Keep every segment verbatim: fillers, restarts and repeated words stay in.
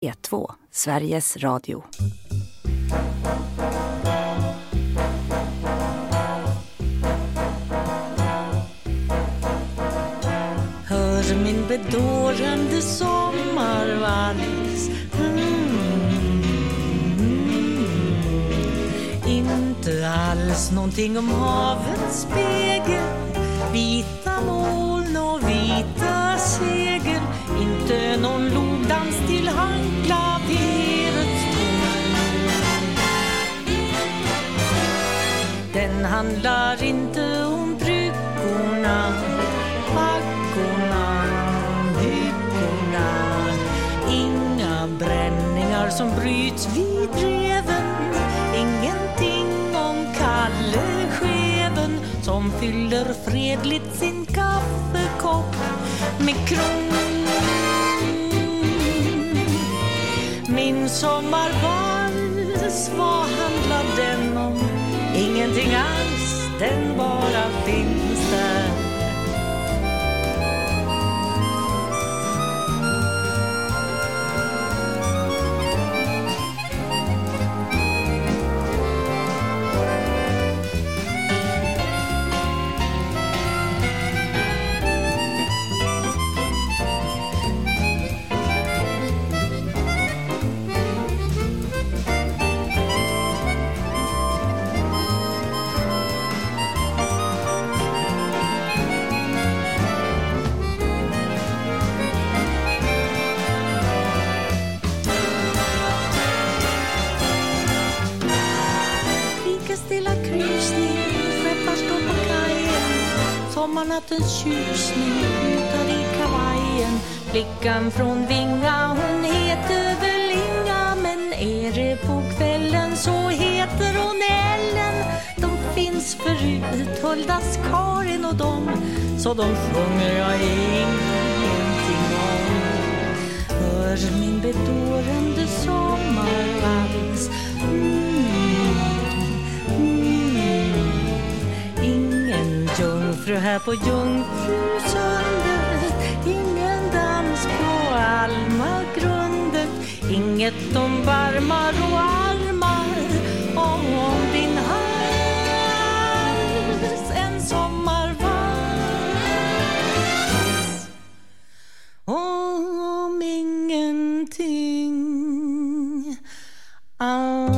P två, Sveriges Radio. Hör min bedårande sommarvals. Mm. Inte alls någonting om havets spegel, vita moln och vita segel. Inte någon logdans till handklaverets ton. Den handlar inte om bryggorna, vagorna, hyckorna. Inga bränningar som bryts vid reven. Ingenting om Kalle Scheven som fyller fredligt sin kaffekopp med kron. Min sommarvals, vad handlar den om? Ingenting alls, den bara finns där. Sommarnattens tjusning utar i kavajen. Flickan från Vinga, hon heter väl Inga, men är det på kvällen så heter hon Ellen. De finns förut, Huldas, Karin och dem, så de sjunger jag ingenting om. Hör min bedårande sommarvals. Mm. Jungfru här på Jungfrusundet, ingen dans på Almagrundet, inget om varmar och armar om din hals, en sommarvals om ingenting alls.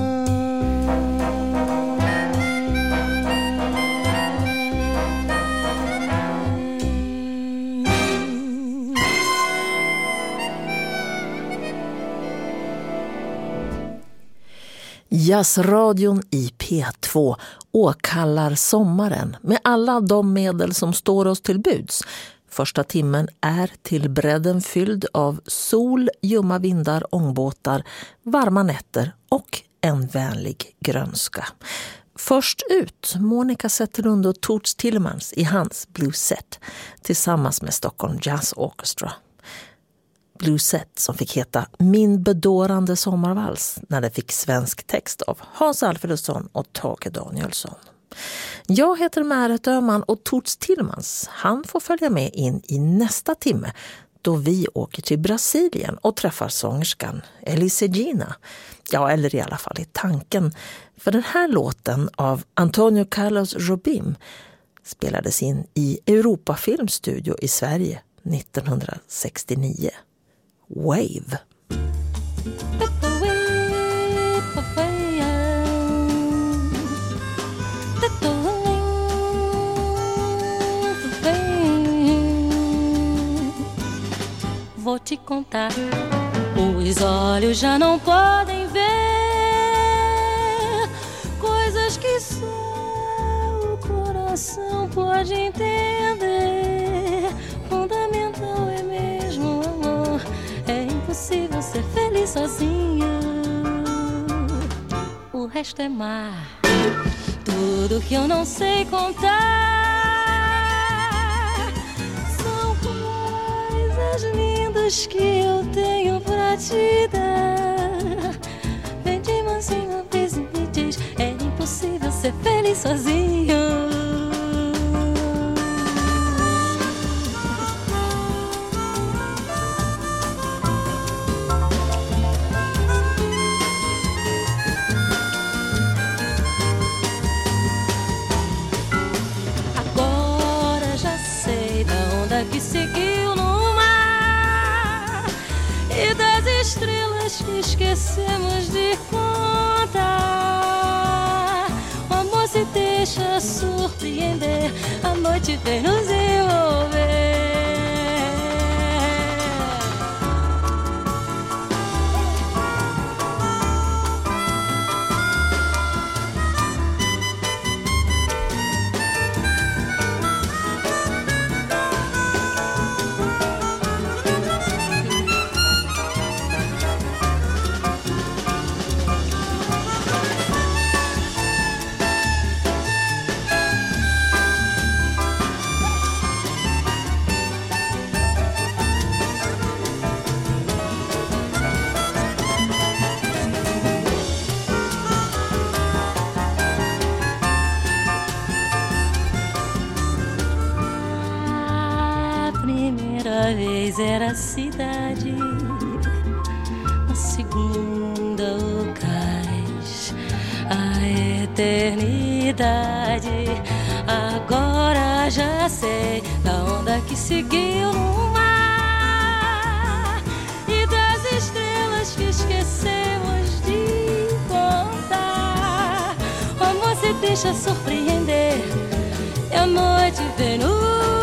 Jazzradion i P två åkallar sommaren med alla de medel som står oss till buds. Första timmen är till bredden fylld av sol, ljumma vindar, ångbåtar, varma nätter och en vänlig grönska. Först ut Monica Zetterlund och Toots Thielemans i hans Blue Set tillsammans med Stockholm Jazz Orchestra. Blue Set som fick heta Min bedårande sommarvals när det fick svensk text av Hans Alfredsson och Tage Danielsson. Jag heter Märet Öhman och Toots Thielemans, han får följa med in i nästa timme då vi åker till Brasilien och träffar sångerskan Elis Regina. Ja, eller i alla fall i tanken. För den här låten av Antonio Carlos Jobim spelades in i Europa Filmstudio i Sverige nittonhundrasextionio. Wave. Vou te contar, os olhos já não podem ver coisas que só o coração pode entender. Fundamental é mesmo o amor, é impossível ser feliz sozinho. O resto é mar, tudo que eu não sei contar são coisas lindas que eu tenho pra te dar. Vem de mansinho, vez e me diz, é impossível ser feliz sozinho. esquecemos de contar. O amor se deixa surpreender, a noite vem nos envolver. Era a cidade, a segunda o cais, a eternidade. Agora já sei da onda que seguiu no mar e das estrelas que esquecemos de contar. O amor se deixa surpreender e a noite vem no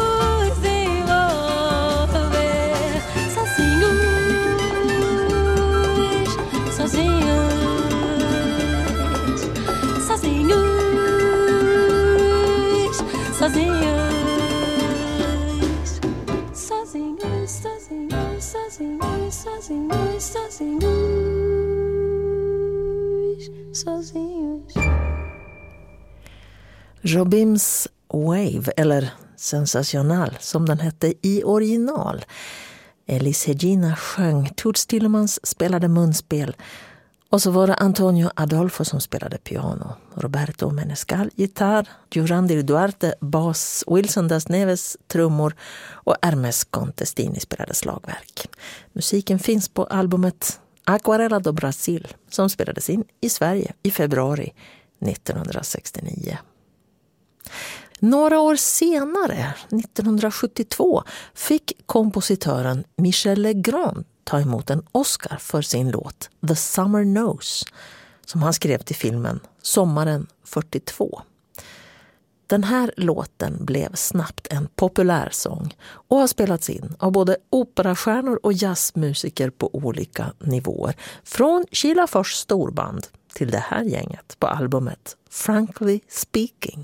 Jobim's Wave, eller Sensational som den hette i original. Elis Regina sjöng, Toots Tillemans spelade munspel och så var det Antonio Adolfo som spelade piano, Roberto Menescal gitarr, Jurandir Duarte bas, Wilson das Neves trummor och Hermes Contestini spelade slagverk. Musiken finns på albumet Aquarela do Brasil som spelades in i Sverige i februari nittonhundrasextionio. Några år senare, nittonhundrasjuttiotvå, fick kompositören Michel Legrand ta emot en Oscar för sin låt The Summer Knows, som han skrev till filmen Sommaren fyrtiotvå. Den här låten blev snabbt en populär sång och har spelats in av både operastjärnor och jazzmusiker på olika nivåer. Från Kilafors storband till det här gänget på albumet Frankly Speaking.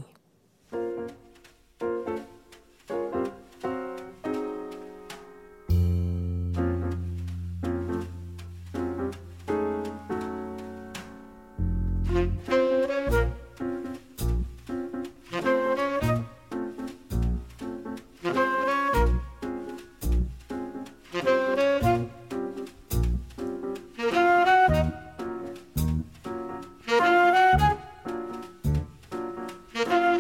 Thank you.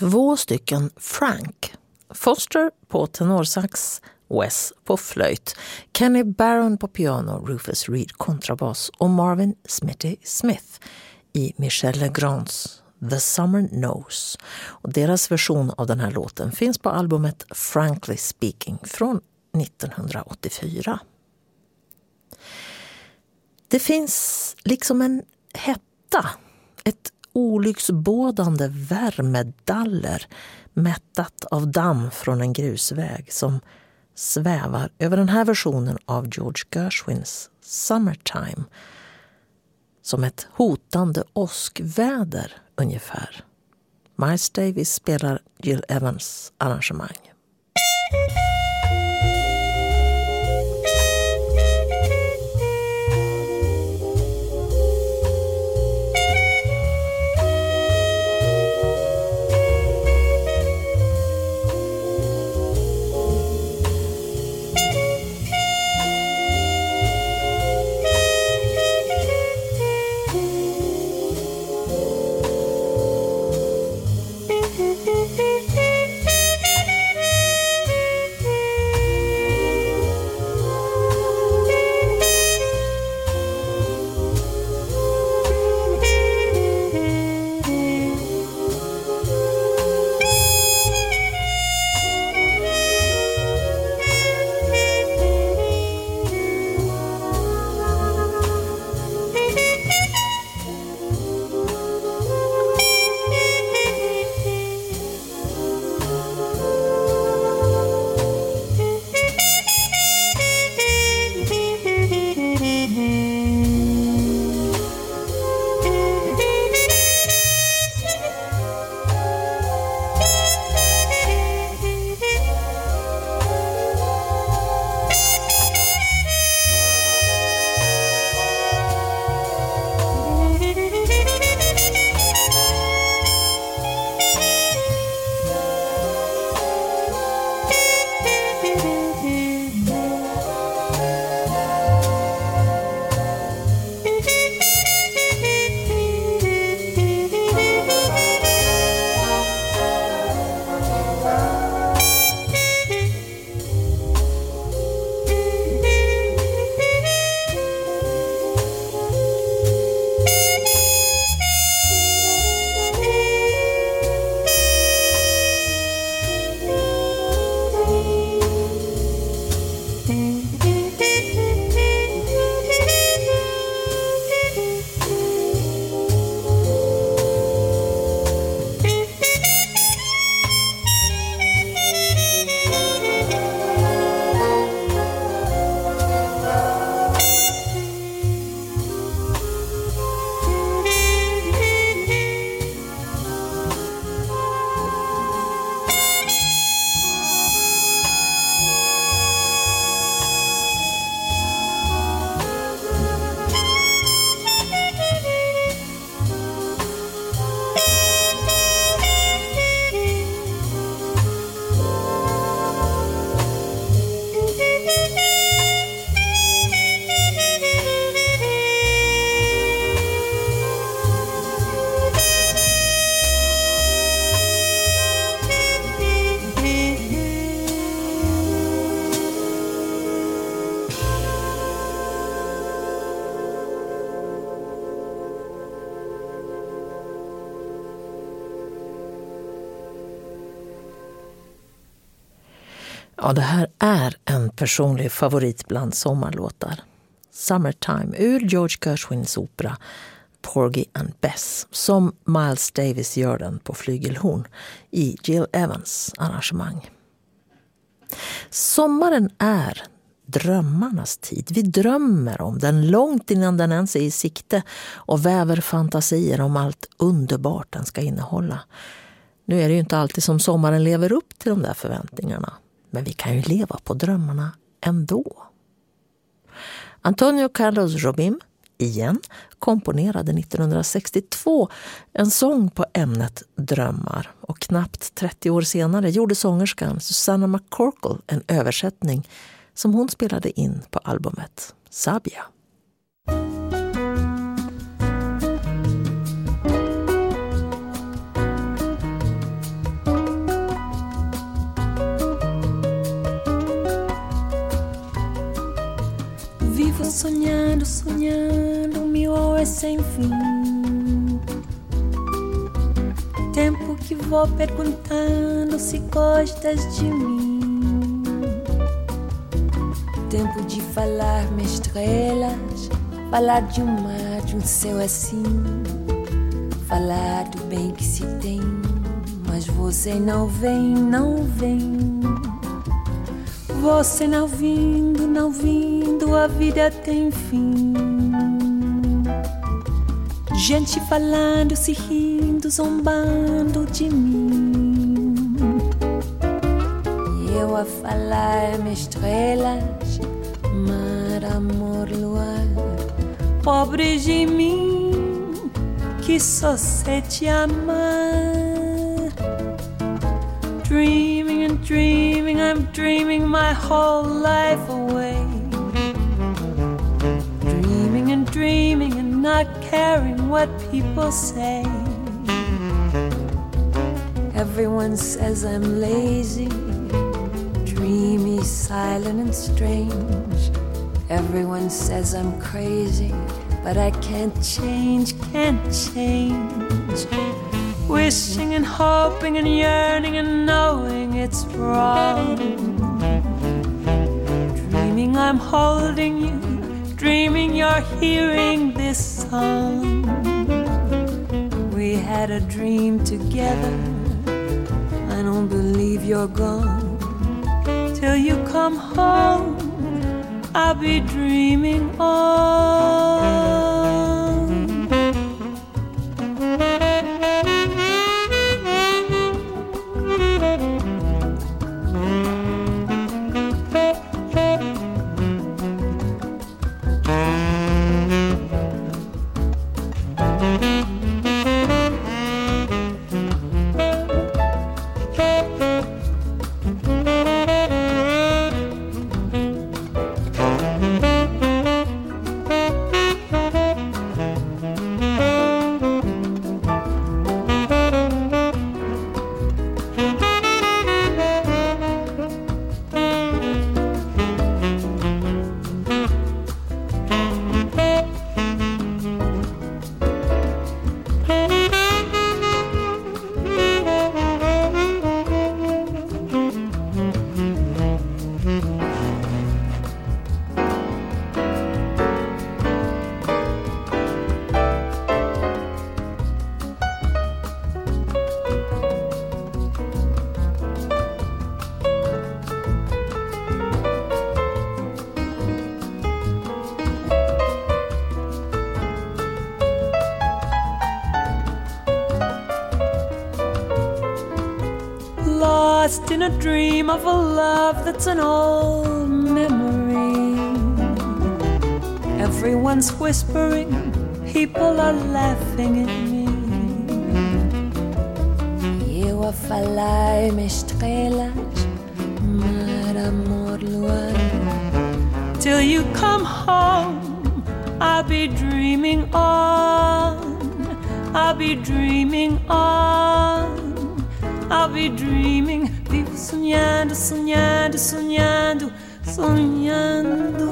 två stycken Frank. Foster på tenorsax, Wes på flöjt, Kenny Barron på piano, Rufus Reed kontrabass och Marvin Smitty Smith i Michel Legrands The Summer Knows. Och deras version av den här låten finns på albumet Frankly Speaking från nittonhundraåttiofyra. Det finns liksom en hetta, ett olycksbådande värmedaller mättat av damm från en grusväg som svävar över den här versionen av George Gershwins Summertime som ett hotande åskväder ungefär. Miles Davis spelar Gil Evans arrangemang. Ja, det här är en personlig favorit bland sommarlåtar. Summertime ur George Gershwins opera Porgy and Bess, som Miles Davis gör den på flygelhorn i Gil Evans arrangemang. Sommaren är drömmarnas tid. Vi drömmer om den långt innan den ens är i sikte och väver fantasier om allt underbart den ska innehålla. Nu är det ju inte alltid som sommaren lever upp till de där förväntningarna, men vi kan ju leva på drömmarna ändå. Antonio Carlos Jobim, igen, komponerade nittonhundrasextiotvå en sång på ämnet drömmar, och knappt trettio år senare gjorde sångerskan Susanna McCorkle en översättning som hon spelade in på albumet Sabia. sonhando, sonhando mil horas sem fim. Tempo que vou perguntando se gostas de mim. Tempo de falar-me estrelas, falar de um mar, de um céu assim, falar do bem que se tem, mas você não vem, não vem. Você não vindo, não vindo, a vida tem fim. Gente falando, se rindo, zombando de mim. E eu a falar-me estrelas, mar, amor, luar. Pobre de mim, que só sei te amar. Dreaming and dreaming, I'm dreaming my whole life away. Dreaming and dreaming and not caring what people say. Everyone says I'm lazy, dreamy, silent and strange. Everyone says I'm crazy, but I can't change, can't change. Wishing and hoping and yearning and knowing it's wrong. Dreaming I'm holding you, dreaming you're hearing this song. We had a dream together, I don't believe you're gone. Till you come home, I'll be dreaming on. Lost in a dream of a love that's an old memory. Everyone's whispering, people are laughing at me. Eu a falar-me estrelas, mar, amor, luar. Till you come home, I'll be dreaming on. I'll be dreaming on. I'll be dreaming, vivo sonhando, sonhando, sonhando, sonhando.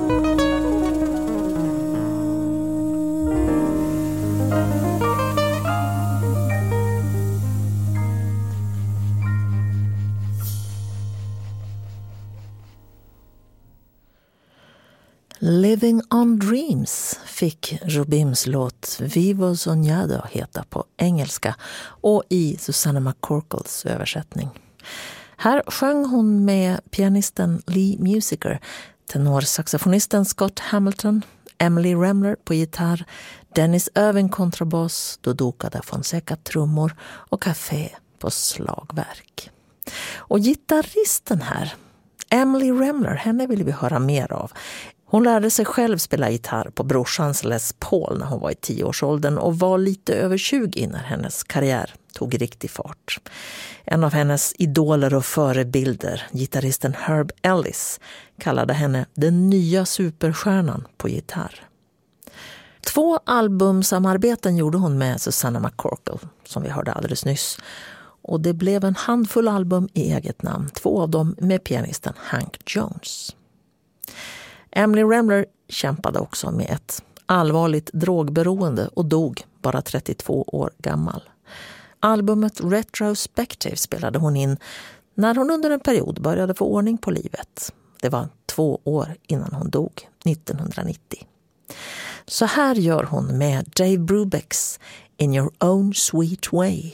Living on Dreams fick Jobims låt Vivo Soñado heta på engelska och i Susanna McCorkles översättning. Här sjöng hon med pianisten Lee Musiker, tenorsaxofonisten Scott Hamilton, Emily Remler på gitarr, Dennis Irving kontrabas, Dodoka da Fonseca trummor och Café på slagverk. Och gitarristen här, Emily Remler, henne vill vi höra mer av. Hon lärde sig själv spela gitarr på brorsans Les Paul när hon var i tioårsåldern och var lite över tjugo när hennes karriär tog riktig fart. En av hennes idoler och förebilder, gitarristen Herb Ellis, kallade henne den nya superstjärnan på gitarr. Två albumsamarbeten gjorde hon med Susanna McCorkle, som vi hörde alldeles nyss. Och det blev en handfull album i eget namn, två av dem med pianisten Hank Jones. Emily Remler kämpade också med ett allvarligt drogberoende och dog bara trettiotvå år gammal. Albumet Retrospective spelade hon in när hon under en period började få ordning på livet. Det var två år innan hon dog, nittonhundranittio. Så här gör hon med Dave Brubecks In Your Own Sweet Way.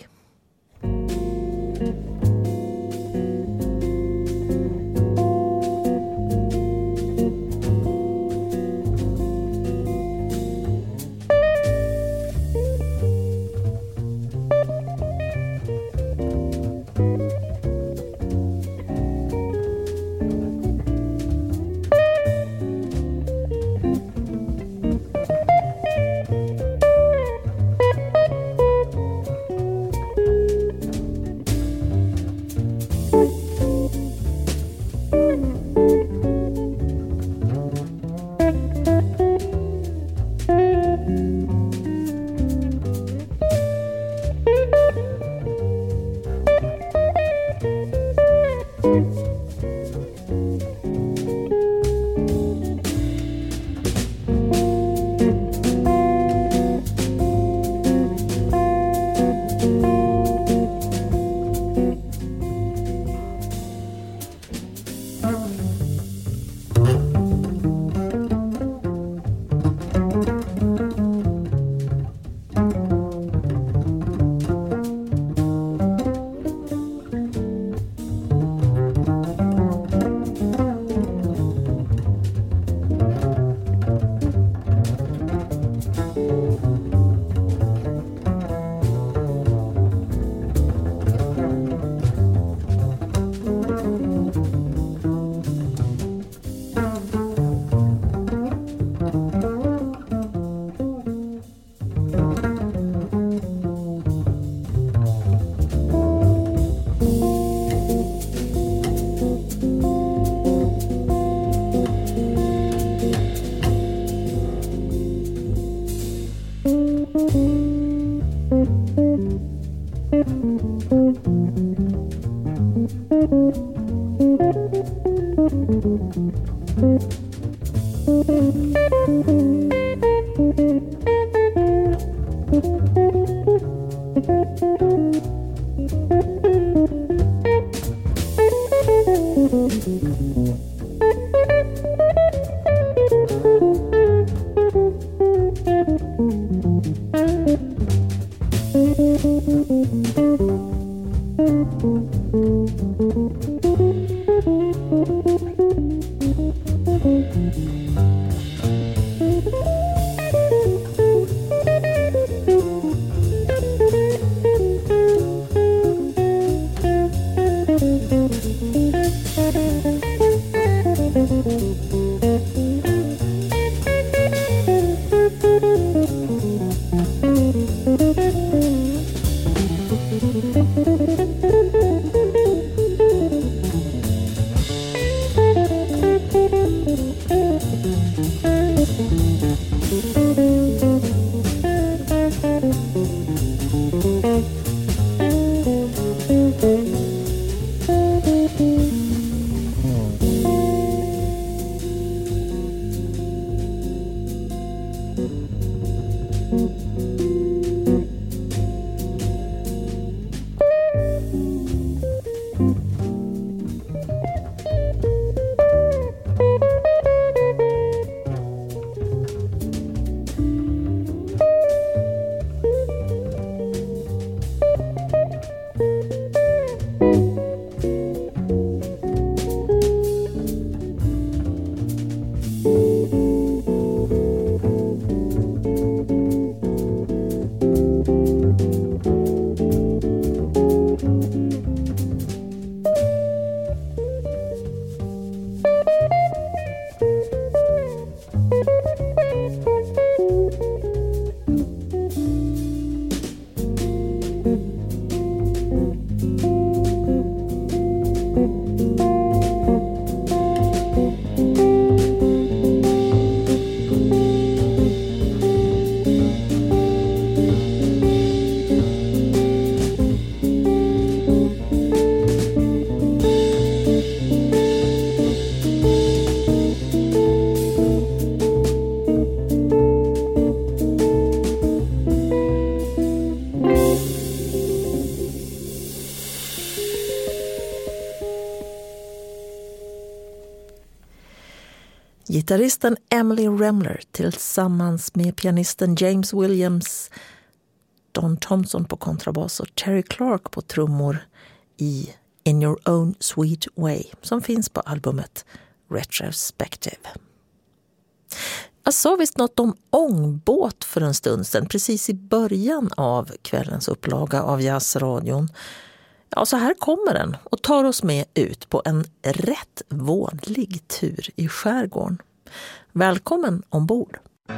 Gitarristen Emily Remler tillsammans med pianisten James Williams, Don Thompson på kontrabas och Terry Clark på trummor i In Your Own Sweet Way som finns på albumet Retrospective. Jag sa visst något om ångbåt för en stund sedan, precis i början av kvällens upplaga av Jazzradion. Ja, så här kommer den och tar oss med ut på en rätt vådlig tur i skärgården. Välkommen ombord!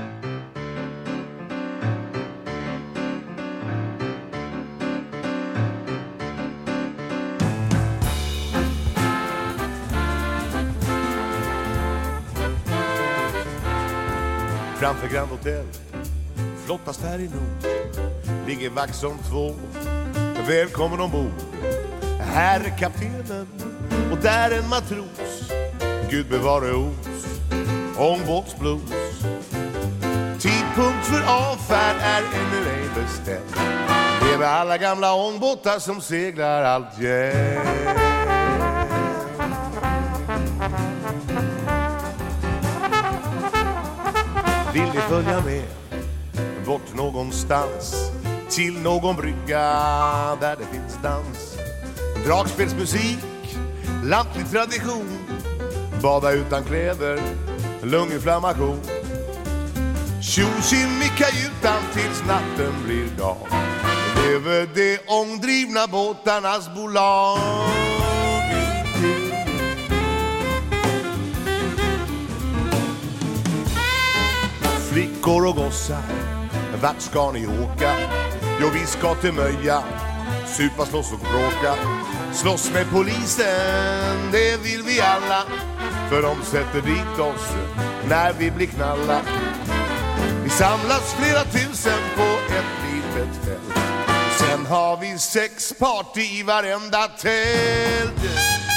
Framför Grand Hotel, flottast här i nord, ligger Vaxholm två. Välkommen ombord. Här är kaptenen och där en matros. Gud bevare oss, ångbåtsblues. Tidpunkt för avfärd är ännu ej bestämd. Lever alla gamla ångbåtar som seglar allt jämt. Vill ni följa med bort någonstans till någon brygga där det finns dans, dragspelsmusik, lantlig tradition, bada utan kläder, lunginflammation, tjo-tjim i kajutan tills natten blir dag. Lever de ångdrivna båtarnas bolag. Flickor och gossar, vart ska ni åka? Jo, vi ska till Möja, supa, slåss och bråka. Slåss med polisen, det vill vi alla, för de sätter dit oss när vi blir knalla. Vi samlas flera tusen på ett litet fält. Sen har vi sex party i varenda tält.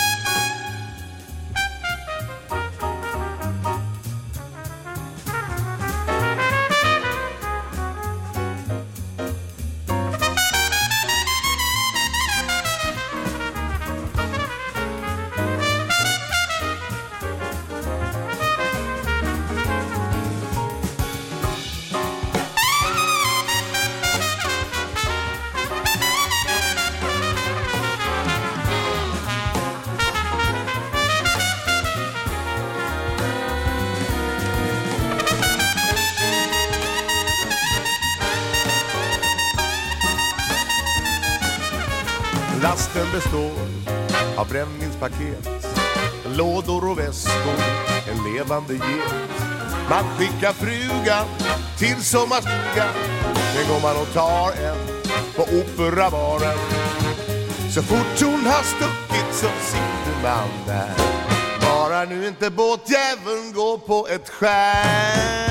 Lasten består av brännvinspaket, lådor och väskor, en levande get. Man skickar frugan till sommarstugan, den går man och tar en på operabaren. Så fort hon har stuckit så sitter man där, bara nu inte båtjäveln går på ett skär.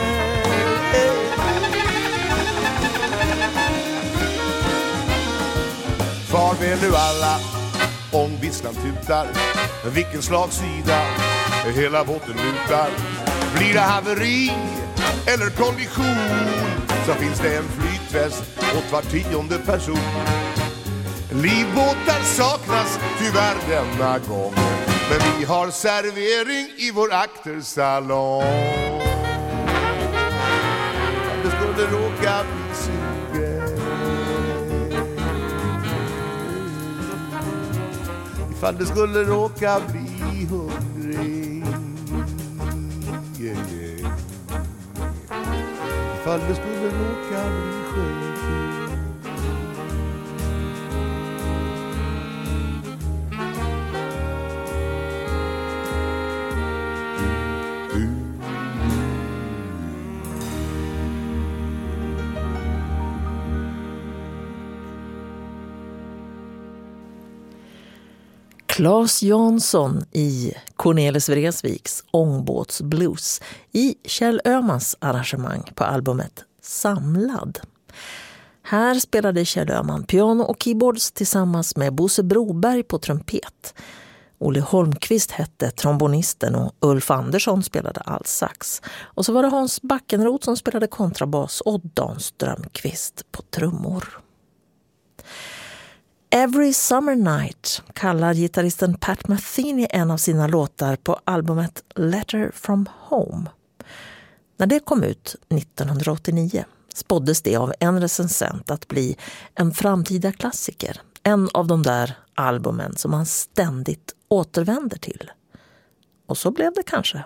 Farväl nu alla, ångvisslan tutar, vilken slagsida hela båten lutar. Blir det haveri eller kondition, så finns det en flytväst åt var tionde person. Livbåtar saknas tyvärr denna gång, men vi har servering i vår aktersalong. Det skulle råka bli sugen, ifall det skulle råka bli hungrig, yeah, yeah. Ifall det skulle råka bli sjöfri. Claes Jansson i Cornelis Vreeswijks ångbåtsblues i Kjell Öhmans arrangemang på albumet Samlad. Här spelade Kjell Öhman piano och keyboards tillsammans med Bosse Broberg på trumpet. Olle Holmqvist hette trombonisten och Ulf Andersson spelade allsax. Och så var det Hans Backenroth som spelade kontrabas och Dan Strömqvist på trummor. Every Summer Night kallar gitarristen Pat Metheny en av sina låtar på albumet Letter from Home. När det kom ut nittonhundraåttionio spåddes det av en recensent att bli en framtida klassiker. En av de där albumen som man ständigt återvänder till. Och så blev det kanske.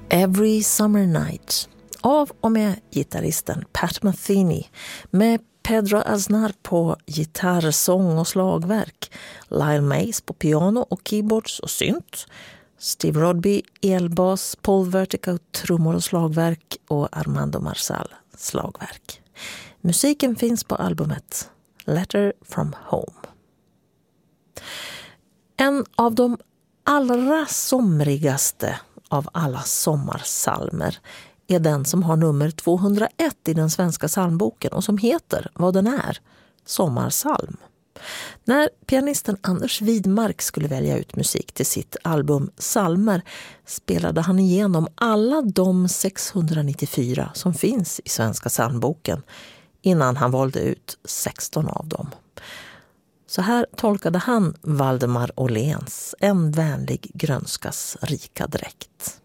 Every Summer Night av och med gitarristen Pat Metheny med Pedro Aznar på gitarr, sång och slagverk, Lyle Mays på piano och keyboards och synt, Steve Rodby, elbas, Paul Vertigo, trummor och slagverk och Armando Marsal, slagverk. Musiken finns på albumet Letter from Home. En av de allra somrigaste av alla sommarsalmer är den som har nummer tvåhundraett i den svenska psalmboken och som heter vad den är, Sommarsalm. När pianisten Anders Widmark skulle välja ut musik till sitt album Salmer spelade han igenom alla de sexhundranittiofyra som finns i svenska psalmboken innan han valde ut sexton av dem. Så här tolkade han Valdemar Åhléns En vänlig grönskas rika dräkt.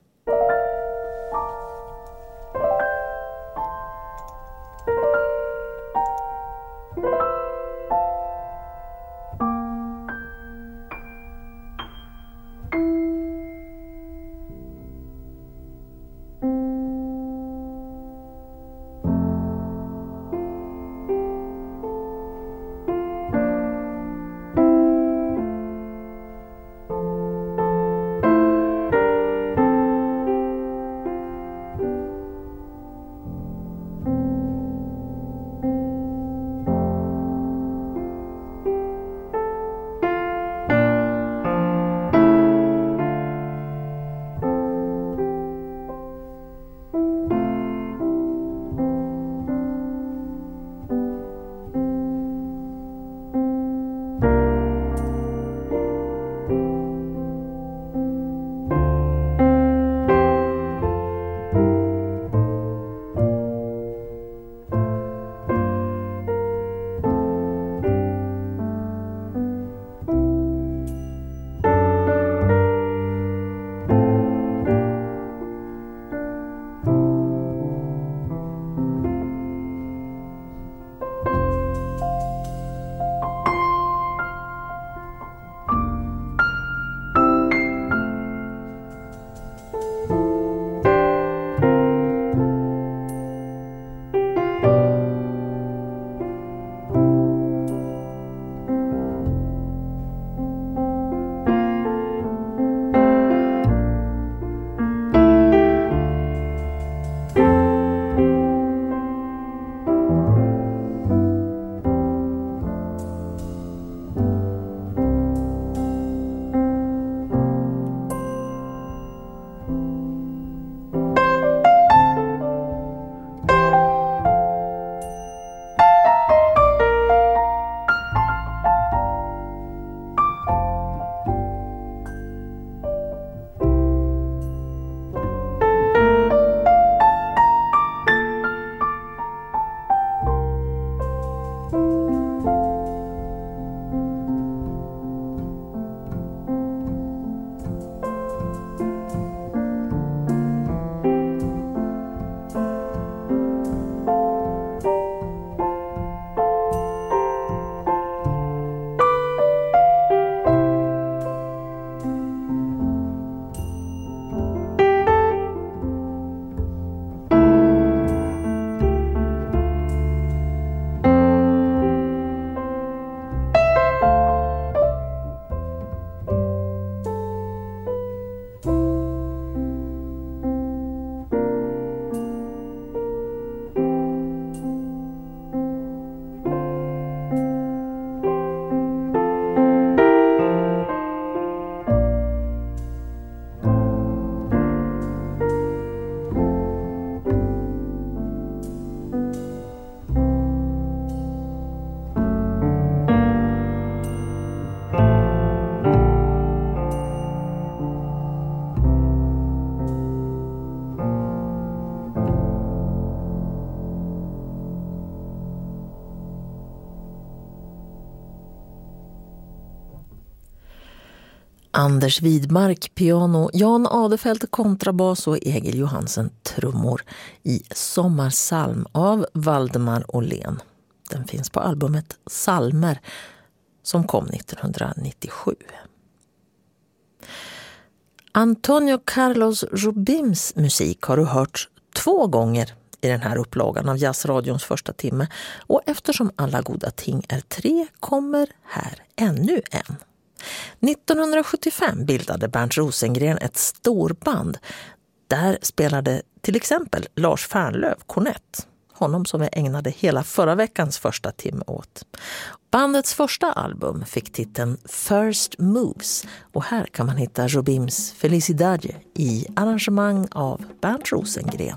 Anders Widmark piano, Jan Adefelt kontrabas och Egil Johansen trummor i Sommarsalm av Valdemar Åhlén. Den finns på albumet Salmer som kom nittonhundranittiosju. Antonio Carlos Jobims musik har du hört två gånger i den här upplagan av Jazzradions första timme. Och eftersom alla goda ting är tre kommer här ännu en. nittonhundrasjuttiofem bildade Bernt Rosengren ett storband. Där spelade till exempel Lars Fernlöv kornett. Honom som vi ägnade hela förra veckans första timme åt. Bandets första album fick titeln First Moves och här kan man hitta Jobims Felicidade i arrangemang av Bernt Rosengren.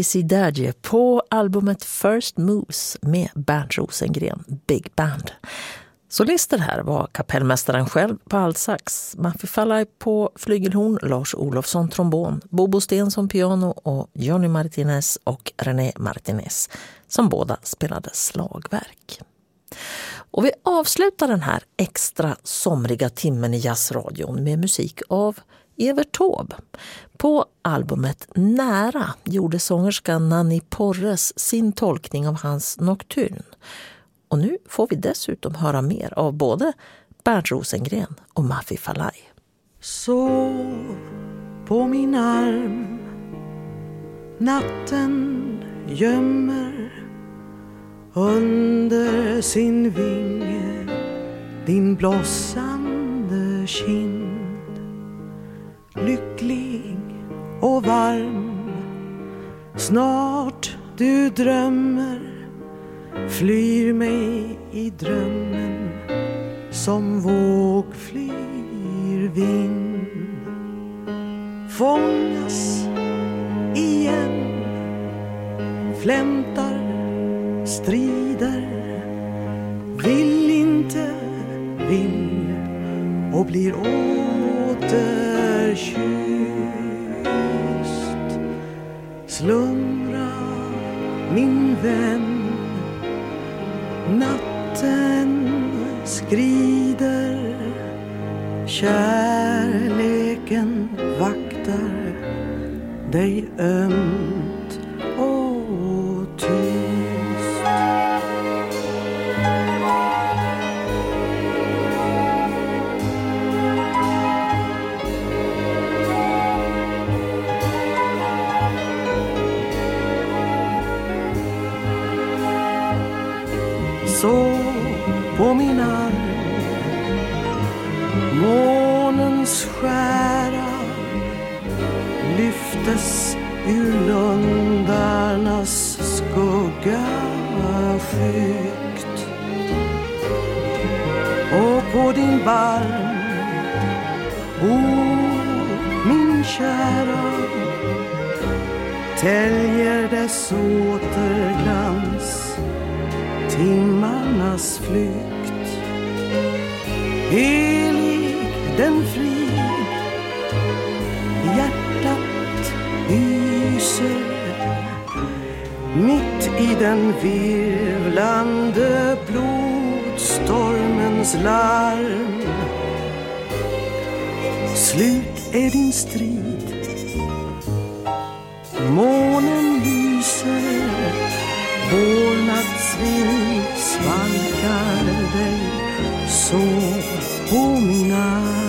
Desidadje på albumet First Moves med Bernt Rosengren, Big Band. Solister här var kapellmästaren själv på altsax, Maffi Falay på flygelhorn, Lars Olofsson trombon, Bobo Stensson piano och Johnny Martinez och René Martinez som båda spelade slagverk. Och vi avslutar den här extra somriga timmen i jazzradion med musik av Evert Taube. På albumet Nära gjorde sångerskan Nanny Porres sin tolkning av hans Nocturne. Och nu får vi dessutom höra mer av både Bernt Rosengren och Maffi Falay. Sov på min arm, natten gömmer under sin vinge din blossande kind. Lycklig och varm, snart du drömmer, flyr mig i drömmen som våg flyr vind. Fångas igen, flämtar, strider, vill inte, vill och blir återkysst. Slumra min vän, natten skrider, kärleken vaktar dig ömt och tyst. Så på min arm, månens skära lyftes ur lundarnas skugga skykt. Och på din barm, o min kära, täljer dess återglans timmarnas flykt. Helig den frid, hjärtat lyser mitt i den virvlande blodstormens larm. Slut är din strid, månen lyser, vårnattsvind svalkar dig så på min arm.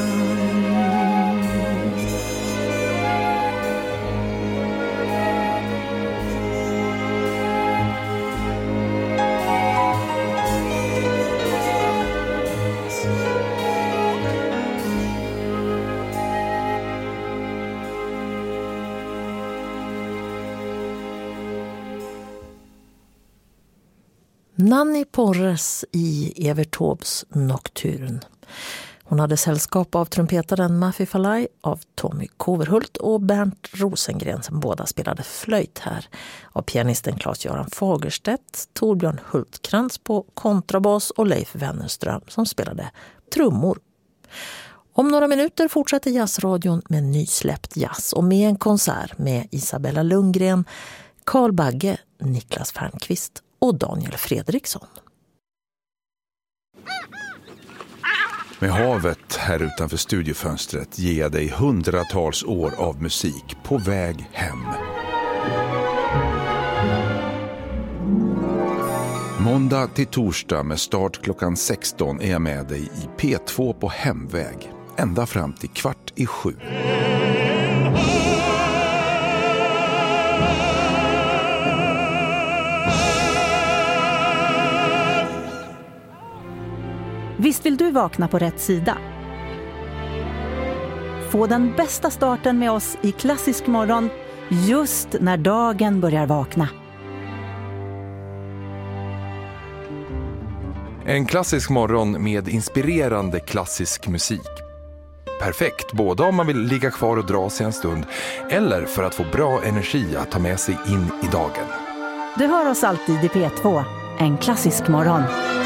Nanny Porres i Evert Taubes Nocturne. Hon hade sällskap av trumpetaren Maffi Falay, av Tommy Koverhult och Bernt Rosengren som båda spelade flöjt här. Av pianisten Claes-Göran Fagerstedt, Torbjörn Hultkrantz på kontrabas och Leif Wennerström som spelade trummor. Om några minuter fortsätter jazzradion med nysläppt jazz och med en konsert med Isabella Lundgren, Carl Bagge, Niklas Fernqvist och Daniel Fredriksson. Med havet här utanför studiofönstret ger jag dig hundratals år av musik på väg hem. Måndag till torsdag med start klockan sexton är jag med dig i P två på hemväg. Ända fram till kvart i sju. Visst vill du vakna på rätt sida? Få den bästa starten med oss i Klassisk morgon just när dagen börjar vakna. En klassisk morgon med inspirerande klassisk musik. perfekt både om man vill ligga kvar och dra sig en stund eller för att få bra energi att ta med sig in i dagen. Du hör oss alltid i P två, en klassisk morgon.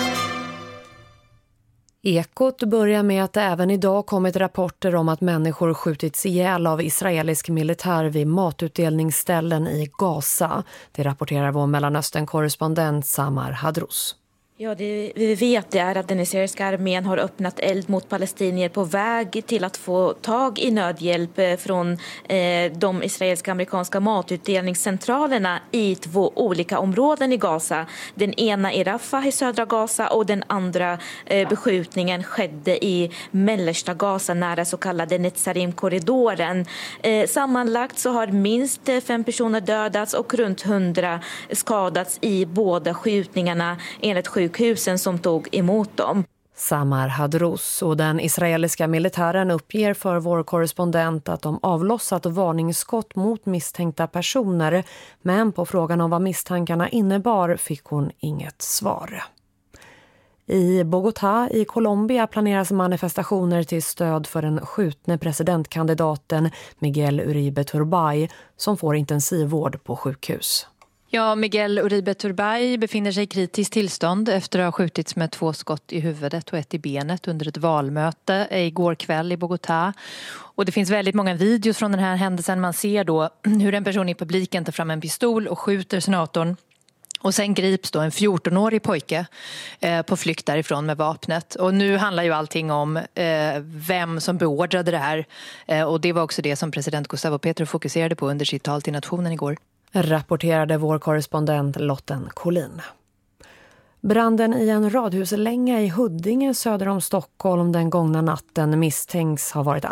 Ekot börjar med att det även idag kommit rapporter om att människor skjutits ihjäl av israelisk militär vid matutdelningsställen i Gaza. Det rapporterar vår Mellanöstern-korrespondent Samar Hadrous. Ja, det vi vet är att den israeliska armén har öppnat eld mot palestinier på väg till att få tag i nödhjälp från eh, de israeliska amerikanska matutdelningscentralerna i två olika områden i Gaza. Den ena i Rafah i södra Gaza och den andra eh, beskjutningen skedde i mellersta Gaza nära så kallade Netzarim-korridoren. Eh, sammanlagt så har minst fem personer dödats och runt hundra skadats i båda skjutningarna enligt sjukhusen som tog emot dem. Samar Hadrous och den israeliska militären uppger för vår korrespondent att de avlossat varningsskott mot misstänkta personer, men på frågan om vad misstankarna innebar fick hon inget svar. I Bogotá i Colombia planeras manifestationer till stöd för den skjutne presidentkandidaten Miguel Uribe Turbay som får intensivvård på sjukhus. Ja, Miguel Uribe Turbay befinner sig i kritiskt tillstånd efter att ha skjutits med två skott i huvudet och ett i benet under ett valmöte igår kväll i Bogotá. Och det finns väldigt många videos från den här händelsen. Man ser då hur en person i publiken tar fram en pistol och skjuter senatorn. Och sen grips då en fjortonårig pojke eh, på flykt därifrån med vapnet. Och nu handlar ju allting om eh, vem som beordrade det här. Eh, och det var också det som president Gustavo Petro fokuserade på under sitt tal till nationen igår. Rapporterade vår korrespondent Lotten Collin. Branden i en radhuslänga i Huddinge söder om Stockholm den gångna natten misstänks ha varit